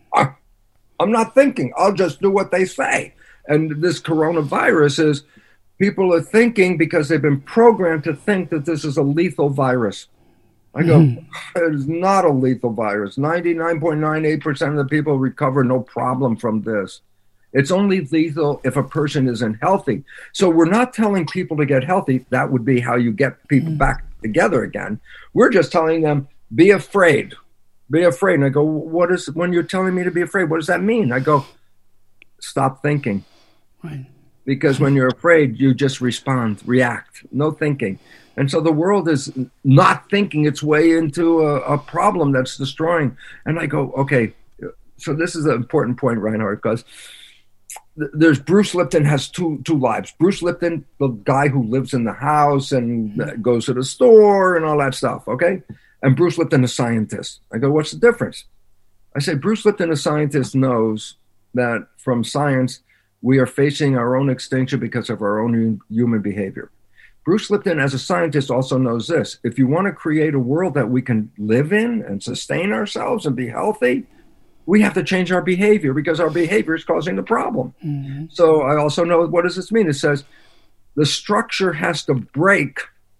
I'm not thinking. I'll just do what they say. And this coronavirus is people are thinking because they've been programmed to think that this is a lethal virus. I go, it is not a lethal virus. 99.98% of the people recover no problem from this. It's only lethal if a person isn't healthy. So we're not telling people to get healthy. That would be how you get people back together again. We're just telling them, be afraid. Be afraid. And I go, when you're telling me to be afraid, what does that mean? I go, stop thinking. Right. Because when you're afraid, you just respond, react, no thinking. And so the world is not thinking its way into a problem that's destroying. And I go, okay, so this is an important point, Reinhard, because there's Bruce Lipton has two lives. Bruce Lipton, the guy who lives in the house and goes to the store and all that stuff, okay? And Bruce Lipton, a scientist. I go, what's the difference? I say, Bruce Lipton, a scientist, knows that from science, we are facing our own extinction because of our own human behavior. Bruce Lipton, as a scientist, also knows this. If you want to create a world that we can live in and sustain ourselves and be healthy, we have to change our behavior because our behavior is causing the problem. Mm-hmm. So I also know, what does this mean? It says the structure has to break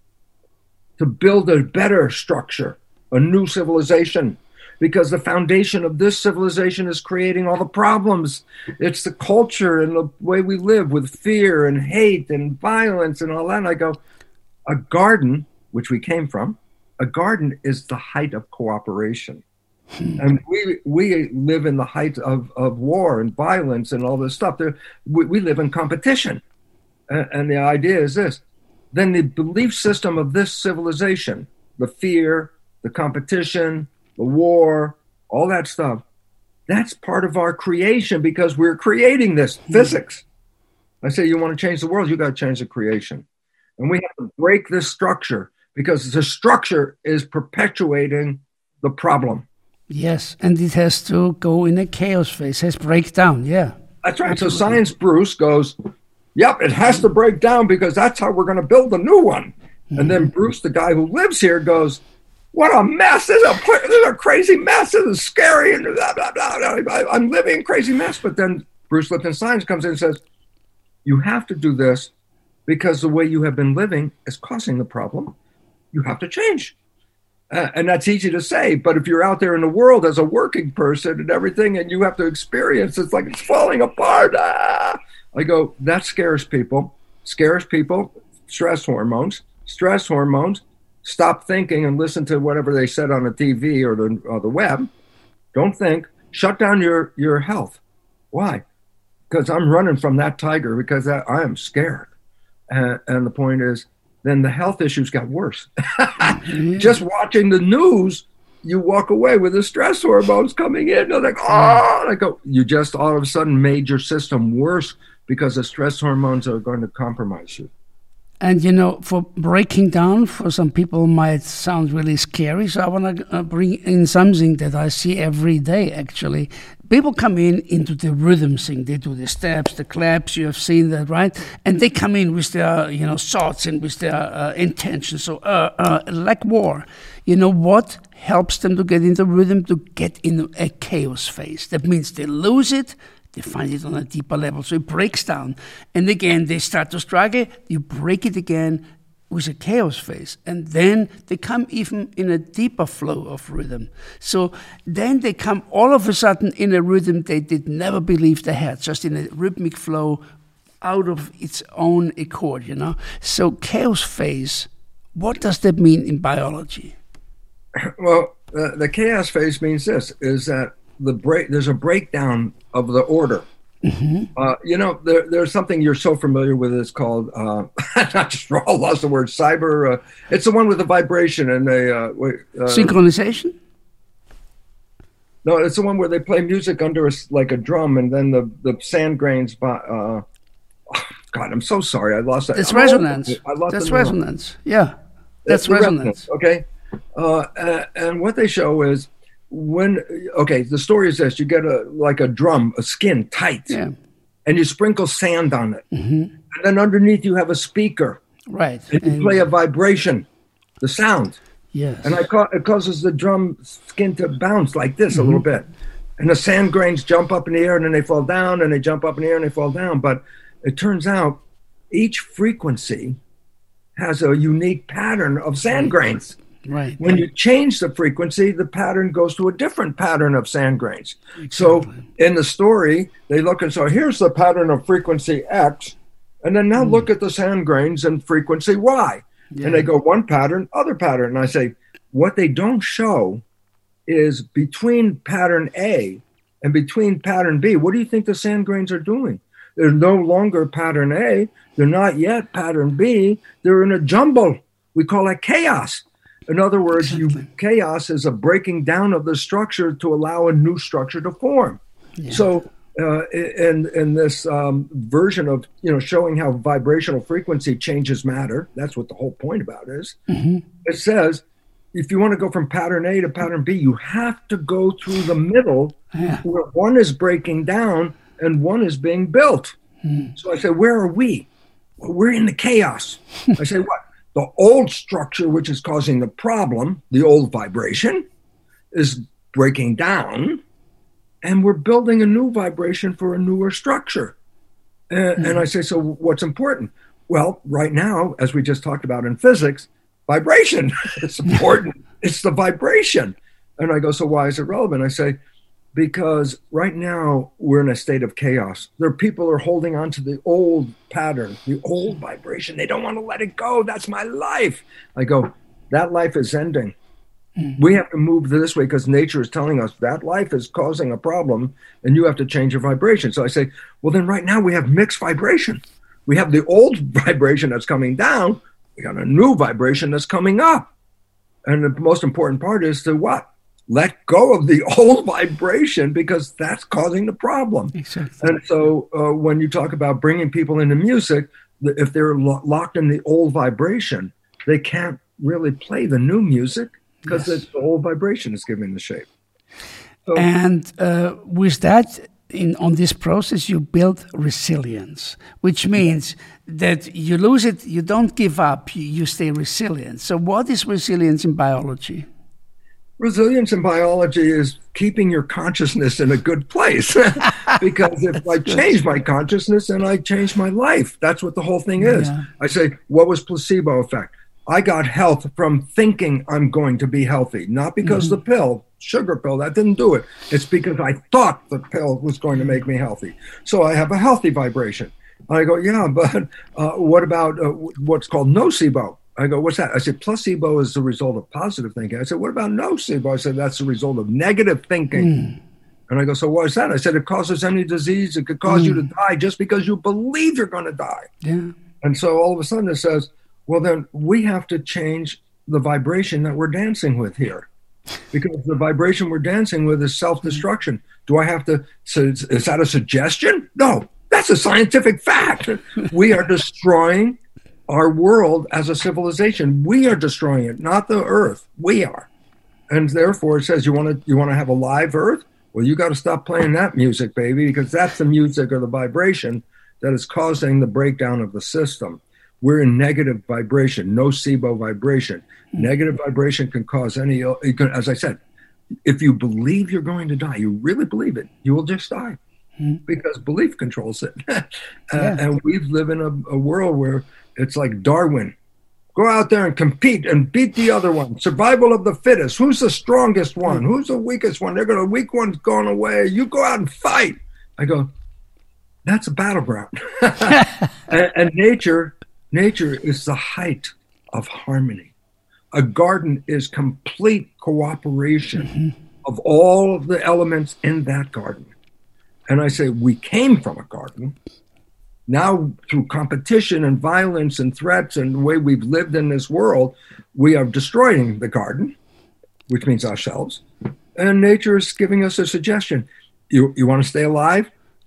to build a better structure, a new civilization, because the foundation of this civilization is creating all the problems. It's the culture and the way we live with fear and hate and violence and all that. And I go, a garden, which we came from, a garden is the height of cooperation. And we live in the height of war and violence and all this stuff. We live in competition. And the idea is this. Then the belief system of this civilization, the fear, the competition, the war, all that stuff, that's part of our creation because we're creating this physics. I say, you want to change the world, you got to change the creation. And we have to break this structure because the structure is perpetuating the problem. Yes, and it has to go in a chaos phase, it has to break down, yeah. That's right. Absolutely. So Science Bruce goes, yep, it has to break down because that's how we're going to build a new one. Mm-hmm. And then Bruce, the guy who lives here, goes, what a mess. This is a crazy mess. This is scary. And blah, blah, blah. I'm living in crazy mess. But then Bruce Lipton Science comes in and says, you have to do this because the way you have been living is causing the problem. You have to change. And that's easy to say. But if you're out there in the world as a working person and everything, and you have to experience, it's like it's falling apart. I go, that scares people. Stress hormones. Stop thinking and listen to whatever they said on the TV or the web. Don't think. Shut down your health. Why? Because I'm running from that tiger because I am scared. And the point is, then the health issues got worse. Just watching the news, you walk away with the stress hormones coming in. They're like, oh, I go, you just all of a sudden made your system worse because the stress hormones are going to compromise you. And, for breaking down, for some people might sound really scary. So I want to bring in something that I see every day, actually. People come into the rhythm thing. They do the steps, the claps. You have seen that, right? And they come in with their, thoughts and with their intentions. So like war, what helps them to get into rhythm, to get in a chaos phase? That means they lose it. They find it on a deeper level. So it breaks down. And again, they start to struggle. You break it again with a chaos phase. And then they come even in a deeper flow of rhythm. So then they come all of a sudden in a rhythm they did never believe they had, just in a rhythmic flow out of its own accord, So chaos phase, what does that mean in biology? Well, the chaos phase means this, is that there's a breakdown of the order. Mm-hmm. There's something you're so familiar with. It's called not just I lost the word cyber. It's the one with the vibration and the synchronization. No, it's the one where they play music under like a drum, and then the sand grains. God, I'm so sorry. I lost that. It's resonance. That's resonance. Yeah. That's resonance. Okay. And what they show is the story is this: you get a drum, a skin tight, and you sprinkle sand on it, and then underneath you have a speaker, right? And you play a vibration, the sound, and it causes the drum skin to bounce like this a little bit, and the sand grains jump up in the air and then they fall down, and they jump up in the air and they fall down. But it turns out each frequency has a unique pattern of sand grains. Right. When you change the frequency, the pattern goes to a different pattern of sand grains. Exactly. So in the story, they look and say, here's the pattern of frequency X, and then now look at the sand grains and frequency Y. Yeah. And they go one pattern, other pattern. And I say, what they don't show is between pattern A and between pattern B, what do you think the sand grains are doing? They're no longer pattern A. They're not yet pattern B. They're in a jumble. We call it chaos. In other words, chaos is a breaking down of the structure to allow a new structure to form. Yeah. So in this version of showing how vibrational frequency changes matter, that's what the whole point about is. It says, if you want to go from pattern A to pattern B, you have to go through the middle where one is breaking down and one is being built. So I say, where are we? Well, we're in the chaos. I say, what? The old structure, which is causing the problem, the old vibration, is breaking down, and we're building a new vibration for a newer structure. And I say, so what's important? Well, right now, as we just talked about in physics, vibration is important. It's the vibration. And I go, so why is it relevant? I say, because right now we're in a state of chaos. There are people who are holding on to the old pattern, the old vibration. They don't want to let it go. That's my life. I go, that life is ending. We have to move this way because nature is telling us that life is causing a problem and you have to change your vibration. So I say, well, then right now we have mixed vibration. We have the old vibration that's coming down. We got a new vibration that's coming up. And the most important part is to what? Let go of the old vibration because that's causing the problem. Exactly. And so when you talk about bringing people into music, if they're locked in the old vibration, they can't really play the new music because the old vibration is giving the shape. So, and with that, on this process, you build resilience, which means that you lose it, you don't give up, you stay resilient. So what is resilience in biology? Resilience in biology is keeping your consciousness in a good place. Because if I change my consciousness, then I change my life. That's what the whole thing is. Yeah. I say, what was placebo effect? I got health from thinking I'm going to be healthy, not because the pill, sugar pill, that didn't do it. It's because I thought the pill was going to make me healthy. So I have a healthy vibration. I go, yeah, but what about what's called nocebo? I go, what's that? I said, placebo is the result of positive thinking. I said, what about nocebo? I said, that's the result of negative thinking. And I go, so what is that? I said, it causes any disease. It could cause you to die just because you believe you're going to die. Yeah. And so all of a sudden it says, well, then we have to change the vibration that we're dancing with here. Because the vibration we're dancing with is self-destruction. Do I have to, so is that a suggestion? No, that's a scientific fact. We are destroying our world as a civilization. We are destroying it, not the earth. We are. And therefore it says, you want to have a live earth? Well, you got to stop playing that music, baby, because that's the music or the vibration that is causing the breakdown of the system. We're in negative vibration, nocebo vibration. Negative vibration can cause any, as I said, if you believe you're going to die, you really believe it, you will just die because belief controls it. And we live in a world where it's like Darwin. Go out there and compete and beat the other one. Survival of the fittest. Who's the strongest one? Who's the weakest one? The weak one's gone away. You go out and fight. I go, that's a battleground. and nature is the height of harmony. A garden is complete cooperation of all of the elements in that garden. And I say, we came from a garden. Now, through competition and violence and threats and the way we've lived in this world, we are destroying the garden, which means ourselves. And nature is giving us a suggestion. You want to stay alive?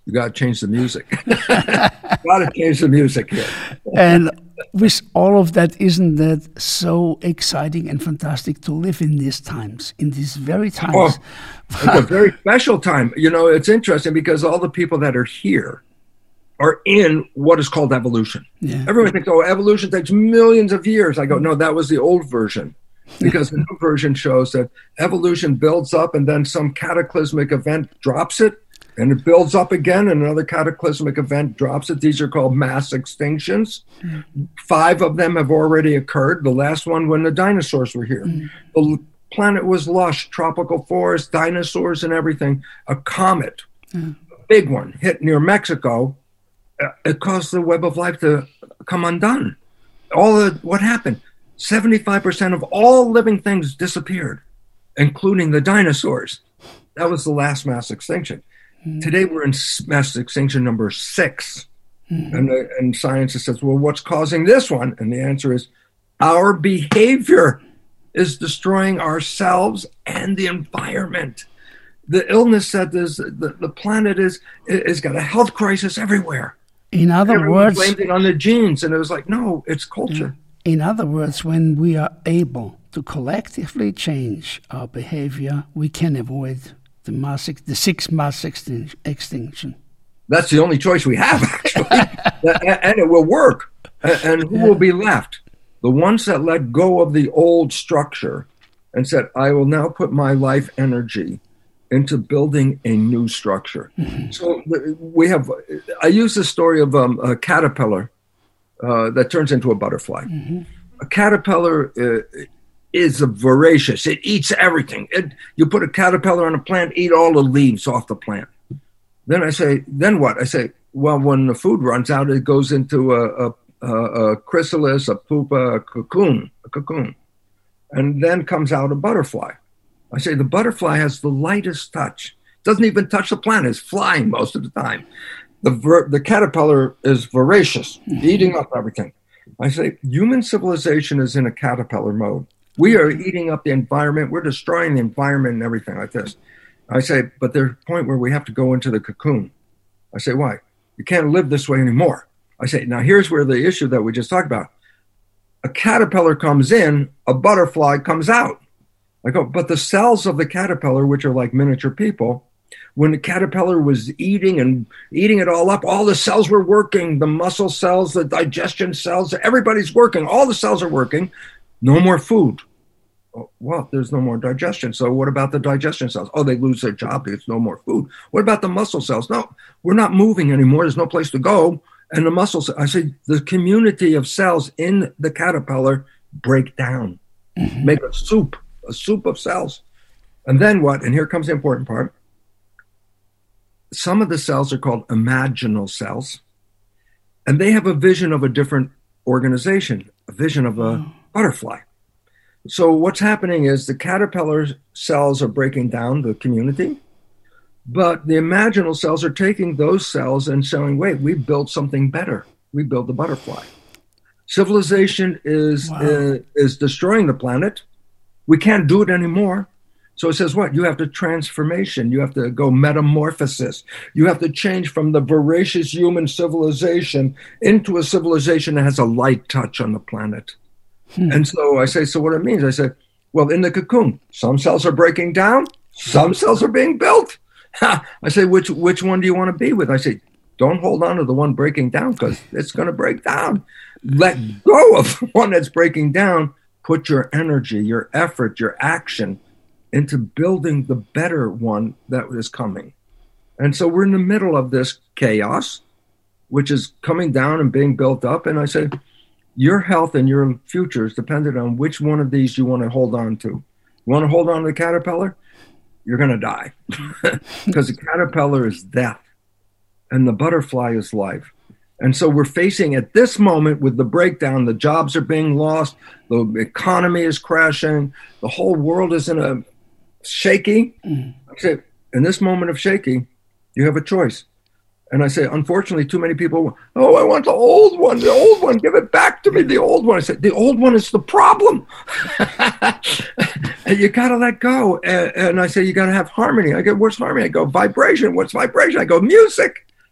You got to change the music. Got to change the music here. And with all of that, isn't that so exciting and fantastic to live in these times, in these very times? Oh, it's a very special time. You know, it's interesting because all the people that are here are in what is called evolution. Yeah. Everyone thinks, oh, evolution takes millions of years. I go, no, that was the old version. Because the new version shows that evolution builds up and then some cataclysmic event drops it, and it builds up again, and another cataclysmic event drops it. These are called mass extinctions. 5 of them have already occurred. The last one when the dinosaurs were here. The planet was lush, tropical forest, dinosaurs and everything. A comet, a big one, hit near Mexico. It caused the web of life to come undone. What happened? 75% of all living things disappeared, including the dinosaurs. That was the last mass extinction. Today we're in mass extinction number 6. And science says, well, what's causing this one? And the answer is our behavior is destroying ourselves and the environment. The illness said this, the planet is got a health crisis everywhere. In other words, blamed it on the genes, and it was like, no, it's culture. In other words, when we are able to collectively change our behavior, we can avoid the 6th mass extinction. That's the only choice we have, actually, and it will work. And who will be left? The ones that let go of the old structure and said, I will now put my life energy into building a new structure. So I use the story of a caterpillar that turns into a butterfly. A caterpillar is voracious. It eats everything. You put a caterpillar on a plant, eat all the leaves off the plant. Then I say, then what? I say, well, when the food runs out, it goes into a chrysalis, a pupa, a cocoon. And then comes out a butterfly. I say the butterfly has the lightest touch. Doesn't even touch the plant. It's flying most of the time. The caterpillar is voracious, eating up everything. I say human civilization is in a caterpillar mode. We are eating up the environment. We're destroying the environment and everything like this. I say, but there's a point where we have to go into the cocoon. I say, why? You can't live this way anymore. I say, now here's where the issue that we just talked about. A caterpillar comes in, a butterfly comes out. I go, but the cells of the caterpillar, which are like miniature people, when the caterpillar was eating it all up, all the cells were working, the muscle cells, the digestion cells, everybody's working, all the cells are working, no more food. Oh, well, there's no more digestion. So what about the digestion cells? Oh, they lose their job because no more food. What about the muscle cells? No, we're not moving anymore. There's no place to go. And the muscles, I say, the community of cells in the caterpillar break down, make a soup of cells. And then what? And here comes the important part. Some of the cells are called imaginal cells, and they have a vision of a different organization, a vision of a butterfly. So what's happening is the caterpillar cells are breaking down the community, but the imaginal cells are taking those cells and saying, wait, we built something better. We built the butterfly. Civilization is destroying the planet. We can't do it anymore. So it says what? You have to transformation. You have to go metamorphosis. You have to change from the voracious human civilization into a civilization that has a light touch on the planet. And so I say, so what it means? I say, well, in the cocoon, some cells are breaking down, some cells are being built. I say, which one do you want to be with? I say, don't hold on to the one breaking down because it's going to break down. Let go of the one that's breaking down. Put your energy, your effort, your action into building the better one that is coming. And so we're in the middle of this chaos, which is coming down and being built up. And I say, your health and your future is dependent on which one of these you want to hold on to. You want to hold on to the caterpillar? You're going to die. Because the caterpillar is death and the butterfly is life. And so we're facing at this moment with the breakdown, the jobs are being lost, the economy is crashing, the whole world is in a shaky. I say, in this moment of shaky, you have a choice. And I say, unfortunately, too many people, I want the old one, give it back to me, the old one. I said, the old one is the problem. And you got to let go. And I say, you got to have harmony. I go, what's harmony? I go, vibration. What's vibration? I go, music.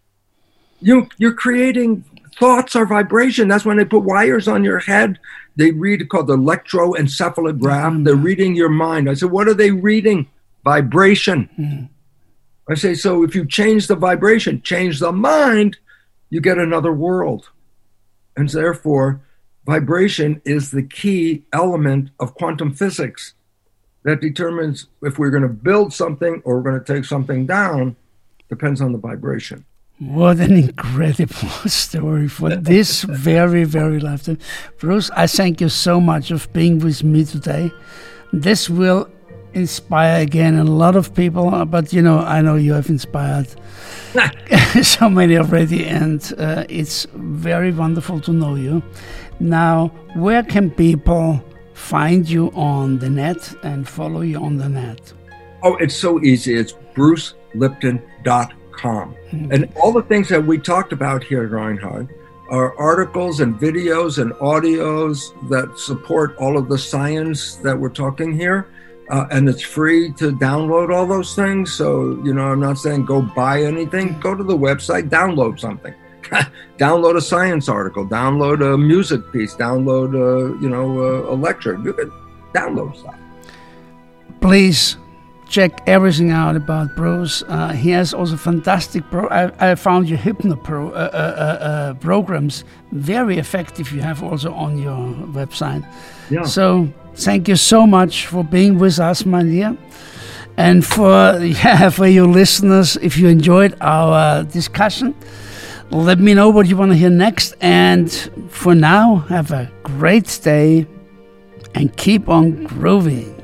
You're creating thoughts or vibration. That's when they put wires on your head. They read called the electroencephalograph. They're reading your mind. I said, what are they reading? Vibration. I say, so if you change the vibration, change the mind, you get another world. And therefore, vibration is the key element of quantum physics that determines if we're going to build something or we're going to take something down, depends on the vibration. What an incredible story for this very, very lifetime. Bruce, I thank you so much for being with me today. This will inspire again a lot of people, but I know you have inspired so many already, and it's very wonderful to know you. Now, where can people find you on the net and follow you on the net? Oh, it's so easy. It's brucelipton.com. And all the things that we talked about here, Reinhard, are articles and videos and audios that support all of the science that we're talking here. And it's free to download all those things. So, I'm not saying go buy anything. Go to the website, download something. Download a science article, download a music piece, download a lecture. You can download stuff. Please check everything out about Bruce. He has also fantastic I found your programs very effective. You have also on your website. Yeah. So thank you so much for being with us, my dear. And for your listeners, if you enjoyed our discussion, let me know what you want to hear next. And for now, have a great day and keep on grooving.